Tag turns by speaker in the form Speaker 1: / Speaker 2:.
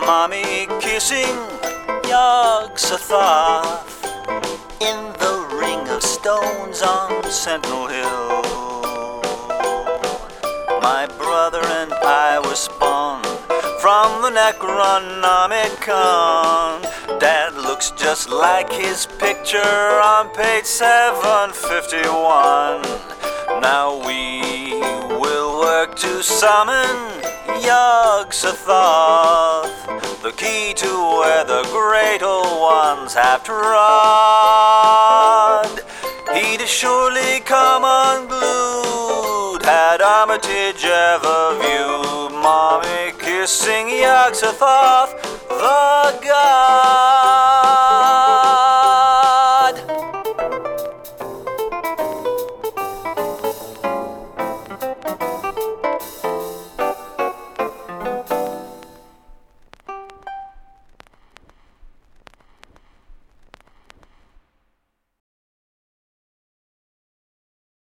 Speaker 1: mommy kissing Yog-Sothoth in the ring of stones on Sentinel Hill. My brother and I were spawned from the Necronomicon. Dad looks just like his picture on page 751. Now we will work to summon Yog-Sothoth, the key to where the great old ones have trod. He'd surely come unglued had Armitage ever viewed mommy kissing Yog-Sothoth, the god.